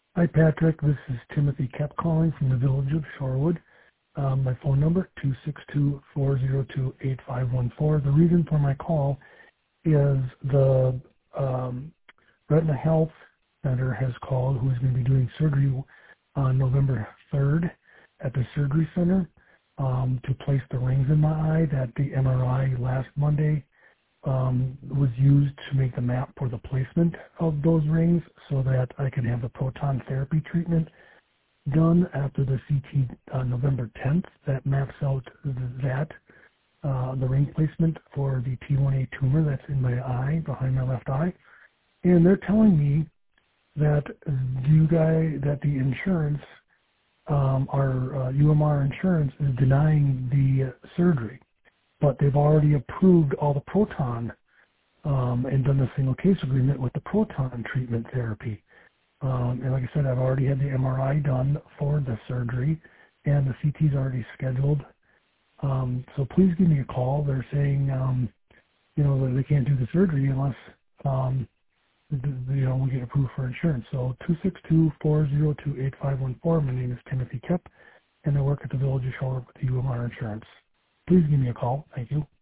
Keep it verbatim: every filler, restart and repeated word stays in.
Hi, Patrick. This is Timothy Kep calling from the village of Shorewood. Um, my phone number, two six two, four zero two, eight five one four. The reason for my call is the um, Retina Health Center has called, who is going to be doing surgery on November third at the surgery center um, to place the rings in my eye that the M R I last Monday um, was used to make the map for the placement of those rings so that I could have the proton therapy treatment done after the C T on November tenth. That maps out that, uh, the ring placement for the T one A tumor that's in my eye, behind my left eye. And they're telling me that you guys, that the insurance, um, our uh, U M R insurance is denying the uh, surgery, but they've already approved all the proton um, and done the single case agreement with the proton treatment therapy. Um, and like I said, I've already had the M R I done for the surgery, and the C T's already scheduled. Um, so please give me a call. They're saying, um, you know, that they can't do the surgery unless, um, th- th- you know, we get approved for insurance. So two six two, four zero two, eight five one four. My name is Timothy Kep, and I work at the Village of Shore with the U M R Insurance. Please give me a call. Thank you.